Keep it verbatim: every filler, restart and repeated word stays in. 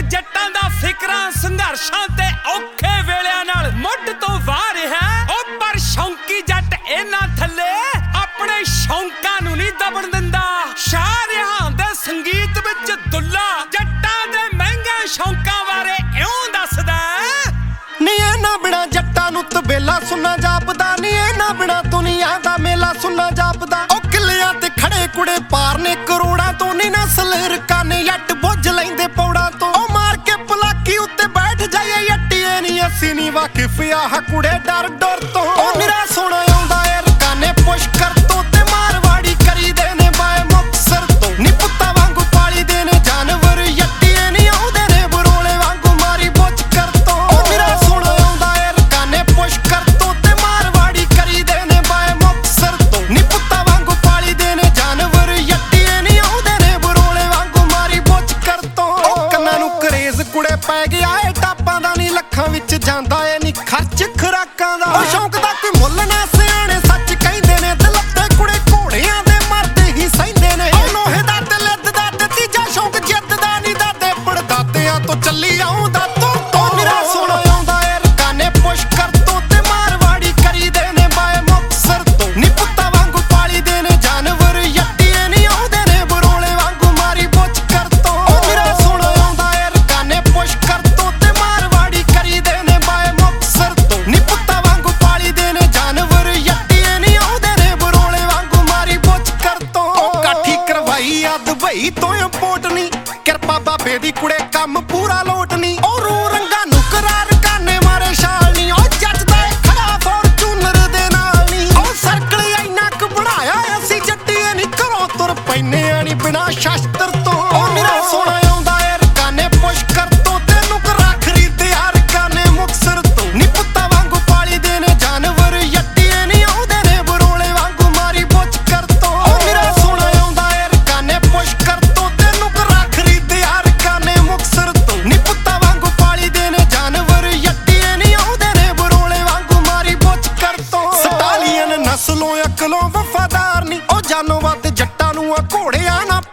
जट्टां दा फिकरां संघर्षां ते औखे वेलिਆਂ नाल मुੱਢ ਤੋਂ ਵਾਹ ਰਿਹਾ ओ पर शौंकी जट इन्हां थल्ले अपने शौंकां नूं नहीं दबण दिंदा शाह रिहान दे संगीत विच दुल्ला जट्टां दे महंगे शौंकां बारे इਉਂ ਦੱਸਦਾ ਨੀ ਇਹਨਾਂ ਬਿਨਾ ਜੱਟਾਂ ਨੂੰ ਤਬੇਲਾ ਸੁਣਨਾ ਜਾਪਦਾ ਨੀ ਇਹਨਾਂ ਬਿਨਾ ਦੁਨੀਆ ਦਾ ਮੇਲਾ ਸੁਣਨਾ ਜਾਪਦਾ ਉਹ ਕਿੱਲਿਆਂ ਤੇ ਖੜੇ ਕੁੜੇ ਪਾਰ ਨੇ ਕਰੋੜਾਂ ਤੋਂ ਨੀ ਨਸਲ ਰਕਾਨੇ ਜੱਟ ਬੁੱਝ ਲੈਂਦੇ ਪੌੜਾਂ ਤੋਂ ਉਹ ਮਾਰ ਕੇ ਪਲਾਕੀ ਉੱਤੇ ਬੈਠ ਜਾਈਏ ਜੱਟੀਏ ਨੀ ਅਸੀਂ ਨੀ ਵਾਕਿਫ ਆਹ ਕੁੜੇ ਡਰ ਡਰ ਤੋਂ ਉਹ ਨਿਰਾ ਸੋਹਣਾ ਆਉਂਦਾ ਏ ਰਕਾਨੇ ਪੁਸ਼ਕਰ ਤੋਂ ਤੇ ਮਾਰਵਾੜੀ ਕਰੀਦੇ ਨੇ ਬਾਏ ਮੁਕਤਸਰ ਤੋਂ ਨੀ ਪੁੱਤਾਂ ਵਾਂਗੂ ਪਾਲੀ ਦੇ ਨੇ ਜਾਨਵਰ ਜੱਟੀਏ ਨੀ ਆਉਂਦੇ ਨੇ ਬਰੋਲੇ ਵਾਂਗੂ ਮਾਰੀ ਬੁੱਝ ਕਰ ਤੋਂ ਉਹ ਨਿਰਾ ਸੋਹਣਾ ਆਉਂਦਾ ਏ ਰਕਾਨੇ ਪੁਸ਼ਕਰ ਤੋਂ ਤੇ ਮਾਰਵਾੜੀ ਕਰੀਦੇ ਨੇ ਬਾਏ ਮੁਕਤਸਰ ਤੋਂ ਨੀ ਪੁੱਤਾਂ ਵਾਂਗੂ ਪਾਲੀ ਦੇ ਨੇ ਜਾਨਵਰ ਜੱਟੀਏ ਨੀ ਆਉਂਦੇ ਨੇ ਬਰੋਲੇ ਵਾਂਗੂ ਮਾਰੀ ਬੁੱਝ ਕਰ ਤੋਂ ਉਹ ਕੰਨਾਂ ਨੂੰ ਕਰੇਜ਼ ਕੁੜੇ ਪੈ ਗਿਆ ਏ ਟਾਪਾਂ ਦਾ ਨੀ ਲੱਖਾਂ ਵਿੱਚ ਜਾਂਦਾ ਏ ਨੀ ਖਰਚ ਖੁਰਾਕਾਂ ਦਾ ਉਹ ਸ਼ੌਂਕ ਦਾ ਕੋਈ ਮੁੱਲ ਨਾ ਸਿਆਣੇ ਸੱਚ ਕਹਿੰਦੇ ਨੇ ਤੇ ਲੱਤੇ ਕੁੜੇ ਘੋੜਿਆਂ ਦੇ ਮਰਦੇ ਹੀ ਸਹਿੰਦੇ ਨੇ ਉਹ ਲੋਹੇ ਦਾ ਤੇ ਲਿੱਦ ਦਾ ਤੇ ਤੀਜਾ ਸ਼ੌਂਕ ਜਿੱਤ ਦਾ ਨੀ ਦਾਦੇ ਪੜਦਾਦਿਆਂ ਤੋਂ ਚੱਲੀ ਆਉਂਦਾ ਤੋਂ ਤੋਂ ਮੇਰਾ ਸੋਹਣਾ ਆਉਂਦਾ ਏ ਰਕਾਨੇ ਪੁਸ਼ਕਰ ਤੋਂ ਤੇ ਮਾਰਵਾੜੀ ਕਰੀਦੇ ਨੇ ਬਾਏ ਮੁਕਤਸਰ ਤੋਂ ਨੀ ਪੁੱਤਾਂ ਵਾਂਗੂ ਪਾਲੀ ਦੇ ਨੇ ਜਾਨਵਰ ਜੱਟੀਏ ਨੀ ਆਉਂਦੇ ਨੇ ਬਰੋਲੇ ਵਾਂਗੂ ਮਾਰੀ ਬੁੱਝ ਕਰ ਤੋਂ ਉਹ ਮੇਰਾ ਸੋਹਣਾ ਆਉਂਦਾ ਏ ਰਕਾਨੇ ਪੁਸ਼ਕਰ ਤੋਂ ਤੇ ਮਾਰਵਾੜੀ ਕਰੀਦੇ ਨੇ ਬਾਏ ਮੁਕਤਸਰ ਤੋਂ ਨੀ ਪੁੱਤਾਂ ਵਾਂਗੂ ਪਾਲੀ ਦੇ ਨੇ ਜਾਨਵਰ ਜੱਟੀਏ ਨੀ ਆਉਂਦੇ ਨੇ ਬਰੋਲੇ ਵਾਂਗੂ ਮਾਰੀ ਬੁੱਝ ਕਰ ਤੋਂ ਉਹ ਕਾਠੀ ਕਰਵਾਈ ਆ ਦੁਬਈ ਤੋਂ ਇੰਪੋਰਟ ਨੀ ਕਿਰਪਾ ਬਾਬੇ ਦੀ ਕੁੜੇ ਕੰਮ ਪੂਰਾ ਲੋਟ ਨੀ ਉਹ ਰੂ ਰੰਗਾਂ ਨੂੰ ਕਰਾਰ ਕਾਨੇ ਮਾਰੇ ਛਾਲ ਨੀ ਉਹ ਜੱਜਦਾ ਏ ਖੜਾ ਫੋਰਚੂਨਰ ਦੇ ਨਾਲ ਨੀ ਉਹ ਸਰਕਲ ਇੰਨਾ ਕੁ ਬਣਾਇਆ ਅਸੀਂ ਜੱਟੀਏ ਨੀ ਘਰੋਂ ਤੁਰ ਪੈਨੇ ਆ ਨੀ ਬਿਨਾ ਸ਼ਸਤਰ ਤੋਂ ਉਹ ਮੇਰਾ ਸੋਹਣਾ ਆਉਂਦਾ ਏ ਰਕਾਨੇ ਪੁਸ਼ਕਰ ਤੋਂ ਤੈਨੂੰ ਕਰਾ ਖਰੀਦਿਆ ਰਕਾਨੇ ਮੁਕਤਸਰ ਤੋਂ ਨੀ ਪੁੱਤਾਂ ਵਾਂਗੂ ਪਾਲੀ ਦੇ ਨੇ ਜਾਨਵਰ ਜੱਟੀਏ ਨੀ ਆਉਂਦੇ ਨੇ ਬਰੋਲੇ ਵਾਂਗੂ ਮਾਰੀ ਬੁੱਝ ਕਰ ਤੋਂ ਉਹ ਮੇਰਾ ਸੋਹਣਾ ਆਉਂਦਾ ਏ ਰਕਾਨੇ ਪੁਸ਼ਕਰ ਤੋਂ ਤੈਨੂੰ ਕਰਾ ਖਰੀਦਿਆ ਰਕਾਨੇ ਮੁਕਤਸਰ ਤੋਂ ਨੀ ਪੁੱਤਾਂ ਵਾਂਗੂ ਪਾਲੀ ਦੇ ਨੇ ਜਾਨਵਰ ਜੱਟੀਏ ਨੀ ਆਉਂਦੇ ਨੇ ਬਰੋਲੇ ਵਾਂਗੂ ਮਾਰੀ ਬੁੱਝ ਕਰ ਤੋਂ ਸਟਾਲੀਅਨ ਨਸਲੋਂ ਅਕਲੋਂ ਵਫਾਦਾਰ ਨੀ ਉਹ ਜਾਨੋਂ ਵੱਧ ਜੱਟਾਂ ਨੂੰ ਆ ਘੋੜਿਆਂ ਨਾ